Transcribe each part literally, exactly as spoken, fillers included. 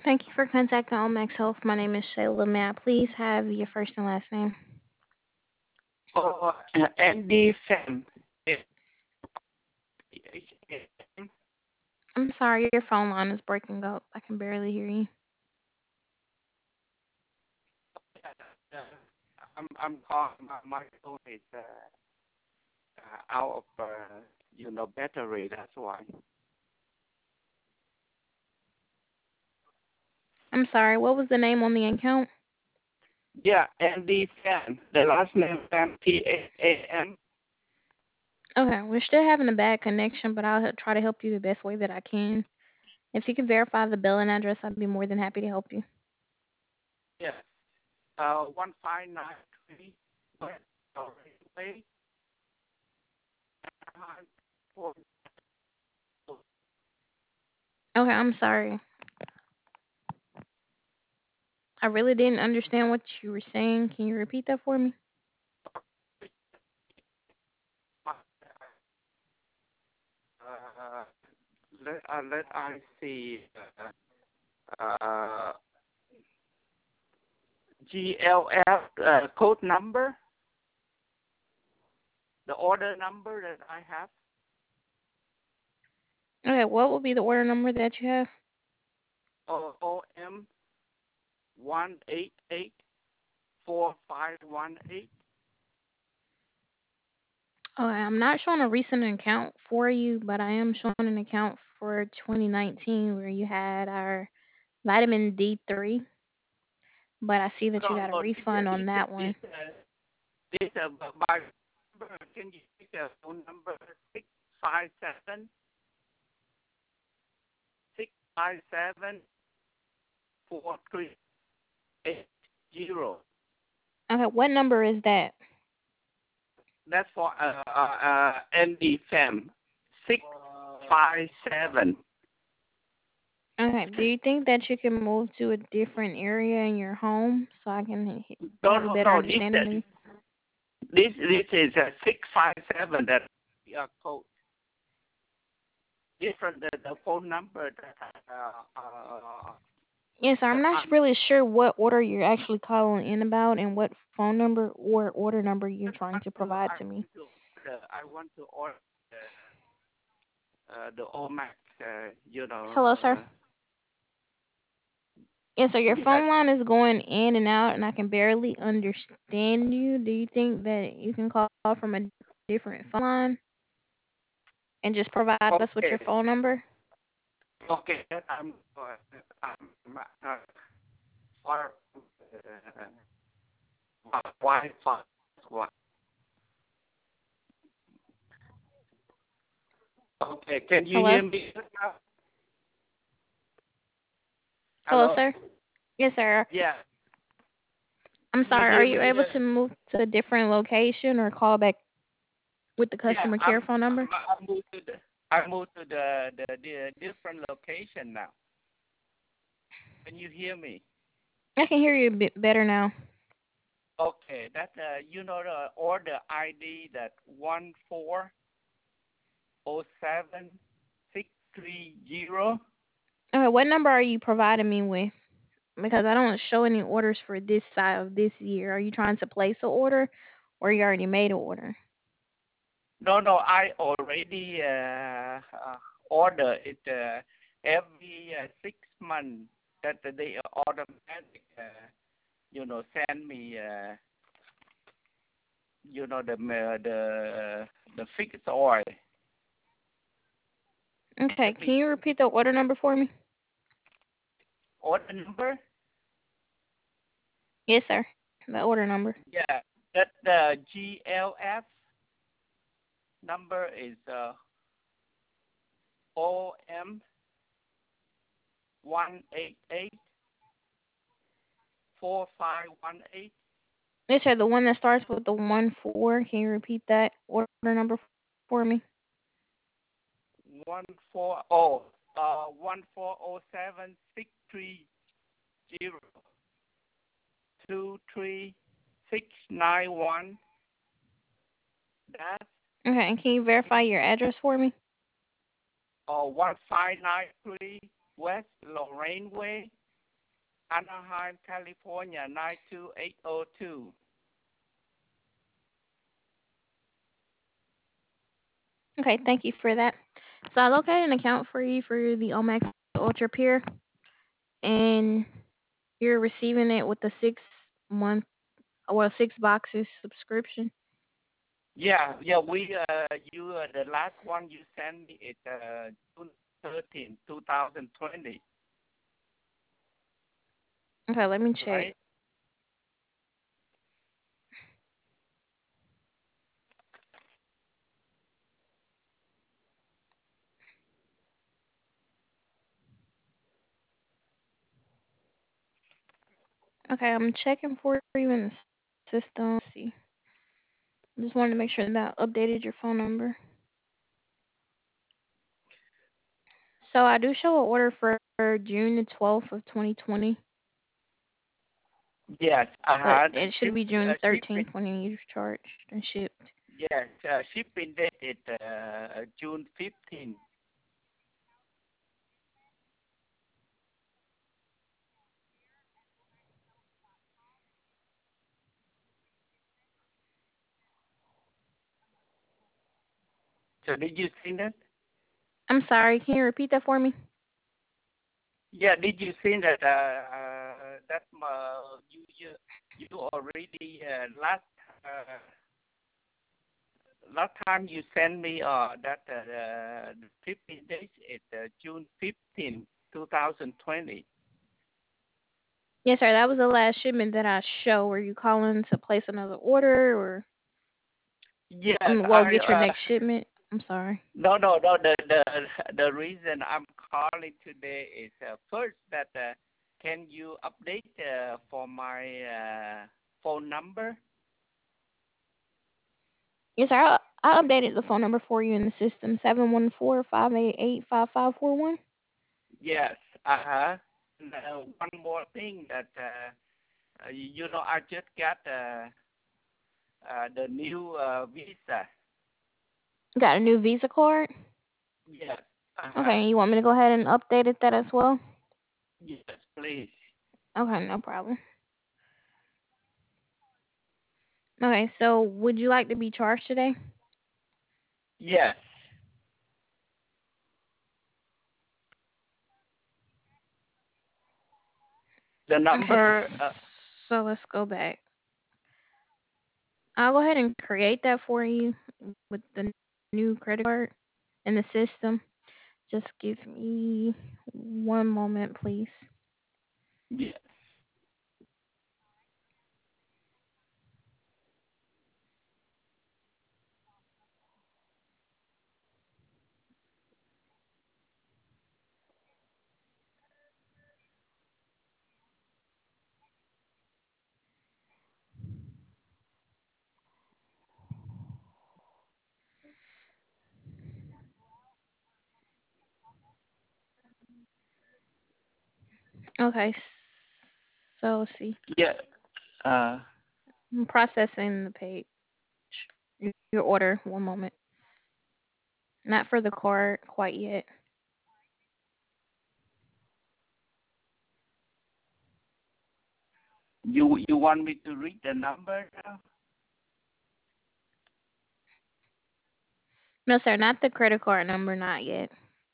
Thank you for contacting Omax Health. My name is Shayla. May I please have your first and last name? Oh, uh, Andy Sam. I'm sorry, your phone line is breaking up. I can barely hear you. I'm I'm calling. My, my phone is uh, uh, out of uh, you know battery. That's why. I'm sorry, what was the name on the account? Yeah, Andy Fan. The last name Fan T A A N. Okay, we're still having a bad connection, but I'll try to help you the best way that I can. If you can verify the billing address, I'd be more than happy to help you. Yes. Uh, one five nine three West Way. Okay, I'm sorry. I really didn't understand what you were saying. Can you repeat that for me? Uh, let uh, let I see. Uh, uh, G L F uh, code number. The order number that I have. Okay, what will be the order number that you have? O O M one eight eight four five one eight. Okay, I'm not showing a recent account for you, but I am showing an account for twenty nineteen where you had our vitamin D three, but I see that you No, got a no, this, refund on this, that this, one. uh, this, uh, by number, can you take the phone number six five seven six five seven four three eight zero? Okay, what number is that? That's for uh, uh, uh, Andy Fam. Six five seven. Okay, do you think that you can move to a different area in your home so I can h- No, have a no, better no. This, understanding of uh, you? this, this is uh, six five seven. That uh, code. Different the, the phone number that uh, uh, Yes, sir, I'm that not I'm really sure what order you're actually calling in about and what phone number or order number you're I trying want to to provide I to me. want to order I want to order uh, uh, the Omax uh, you know Hello, sir. uh, Yes, sir, your yes phone line is going in and out and I can barely understand you. Do you think that you can call from a different phone line and just provide us with your okay phone number? okay I'm uh, I'm uh, for uh, Wi-Fi. Okay, can you Hello? hear me now? Hello, Hello. sir? Yes, sir. Yeah. I'm Can you sorry, are hear you me? able Uh, to move to a different location or call back with the yeah, customer care I'm phone number? I'm I moved to the I moved to the, the the different location now. Can you hear me? I can hear you a bit better now. Okay, that uh, you know the order I D that one four oh seven six three zero. Okay, what number are you providing me with? Because I don't show any orders for this side of this year. Are you trying to place an order or you already made an order? No, no, I already uh, uh, order it uh, every uh, six months. That they automatic, uh, you know, send me, uh, you know, the uh, the the fixed oil. Okay, Every can you repeat the order number for me? order number. Yes, sir. The order number. Yeah, that the G L F number is uh, O M one eight eight four five one eight Yes, sir. The one that starts with the one four. Can you repeat that order number for me? one four oh uh one four oh seven six three zero two three six nine one dash Okay, and can you verify your address for me? or one five nine three West Lorraine Way, Anaheim, California, nine two eight zero two. Okay, thank you for that. So I located an account for you for the Omax Ultra Pure, and you're receiving it with a six month, well, six boxes subscription. Yeah, yeah. We uh, you uh, the last one you sent me is uh, June thirteenth, two thousand twenty, Okay, let me check. right? Okay, I'm checking for you in the system. Let's see. Just wanted to make sure that I updated your phone number. So I do show an order for June the twelfth of twenty twenty, Yes, uh but huh. The it should ship be uh, June shipping. thirteenth when you charged and shipped. Yes, uh, shipping date is uh, June fifteenth. So did you see that? I'm sorry, can you repeat that for me? Yeah, did you see that? Uh, uh, that uh, you you you already uh, last uh, last time you sent me uh that uh, the fifteen days is uh, June fifteenth, two thousand twenty. Yes, sir. That was the last shipment that I show. Were you calling to place another order, or Yes, um, well, I get your uh next shipment? I'm sorry. no no no the the the reason I'm calling today is uh, first that uh, can you update uh, for my uh, phone number? Yes, sir. I, I updated the phone number for you in the system: seven one four five eight eight five five four one. Yes, uh-huh. And, uh, one more thing that uh, uh, you know I just got uh, uh, the new uh, visa. Got a new Visa card. Yes, uh-huh. Okay, you want me to go ahead and update it that as well? Yes, please. Okay, no problem. Okay, so would you like to be charged today? Yes. The Okay, number. Uh, so let's go back. I'll go ahead and create that for you with the new credit card in the system. Just give me one moment, please. yes. Okay, so let's see. Yeah. Uh, I'm processing the page. Your order. One moment. Not for the card quite yet. you you want me to read the number now? No, sir, not the credit card number, not yet.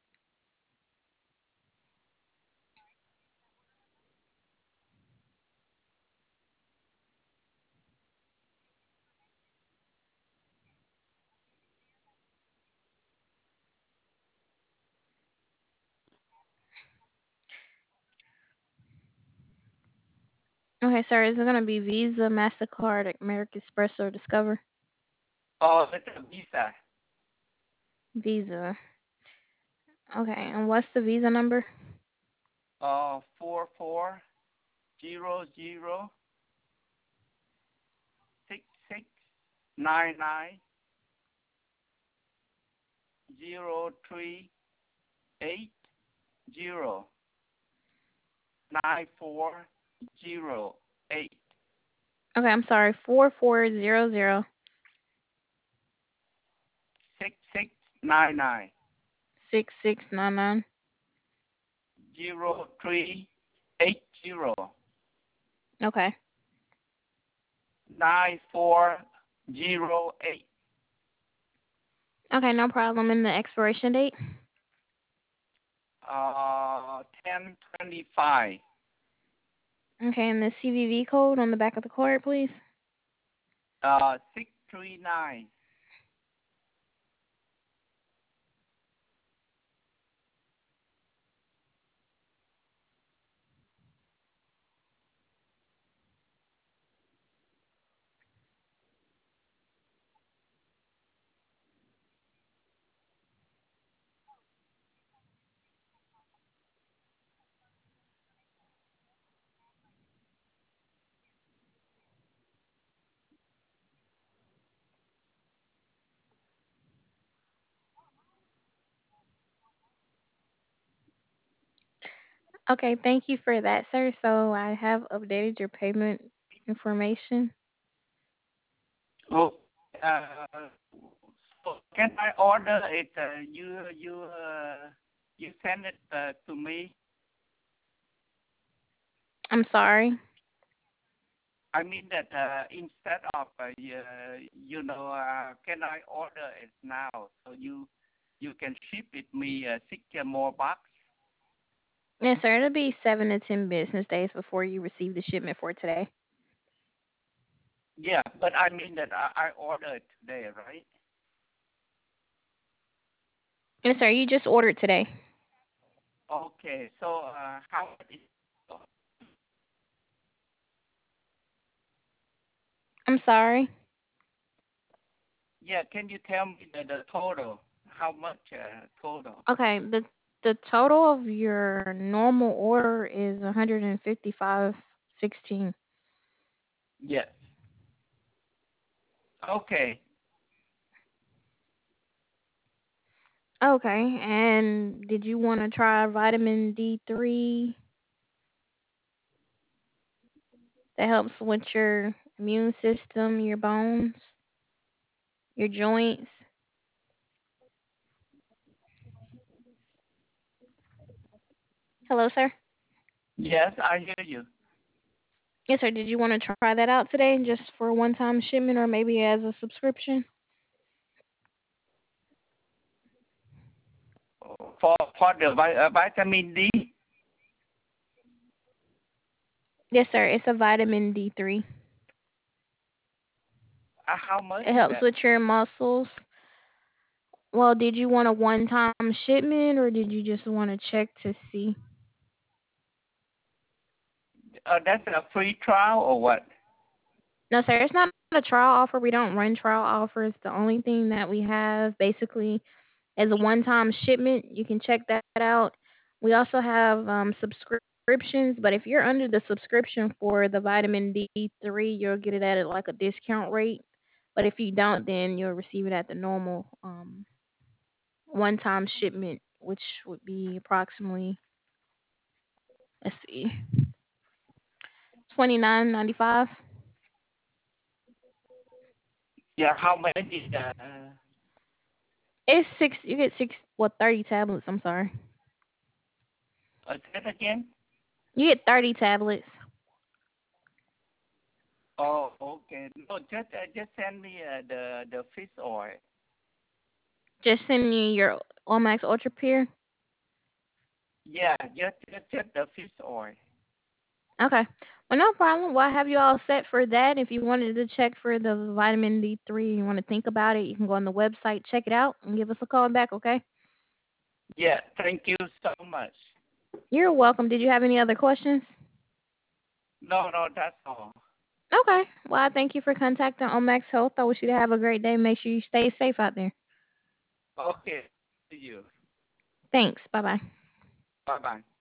Okay, sir, is it going to be Visa, MasterCard, American Express, or Discover? Oh, it's a visa. Visa. Okay, and what's the Visa number? Uh, four four zero zero six six nine nine zero three eight zero nine four zero eight Okay, I'm sorry, four four zero zero six six nine nine six six nine nine. zero three eight zero Okay. nine four zero eight. Okay, no problem. And the expiration date? Uh, ten twenty five. Okay, and the C V V code on the back of the card, please. Uh, six three nine. Okay, thank you for that, sir. So I have updated your payment information. Oh, uh, so can I order it? Uh, you you uh, you send it uh, to me. I'm sorry. I mean that uh, instead of uh, you, you know, uh, can I order it now so you you can ship it me uh, six more bucks? Yes, sir. It'll be seven to ten business days before you receive the shipment for today. Yeah, but I mean that I, I ordered today, right? Yes, sir. You just ordered today. Okay, so uh, how much is? I'm sorry. Yeah, can you tell me the, the total? How much uh, total? Okay, the the total of your normal order is one hundred and fifty five sixteen. Yes. Okay. Okay, and did you want to try vitamin D three that helps with your immune system, your bones, your joints? Hello, sir. Yes, I hear you. Yes, sir. Did you want to try that out today just for a one-time shipment or maybe as a subscription? For for the vi- uh, vitamin D, Yes, sir. It's a vitamin D three. uh, how much It is helps that? with your muscles. Well, did you want a one-time shipment or did you just want to check to see? Uh, that's a free trial or what? No, sir. It's not a trial offer. We don't run trial offers. The only thing that we have basically as a one-time shipment. You can check that out. We also have um, subscriptions, but if you're under the subscription for the vitamin D three, you'll get it at like a discount rate. But if you don't, then you'll receive it at the normal um, one-time shipment, which would be approximately, let's see, twenty nine ninety five. Yeah, how many? Uh, It's six. You get six. What thirty tablets? I'm sorry. uh, say it again. You get thirty tablets. Oh, okay. No, just uh, just send me uh, the the fish oil. Just send me your Omax Ultra Pure. Yeah, just just, just the fish oil. Okay. Well, no problem. Well, I have you all set for that. If you wanted to check for the vitamin D three, you want to think about it, you can go on the website, check it out, and give us a call back, okay? Yeah, thank you so much. You're welcome. Did you have any other questions? No, no, that's all. Okay. Well, I thank you for contacting Omax Health. I wish you to have a great day. Make sure you stay safe out there. Okay, see you. Thanks. Bye bye. Bye bye.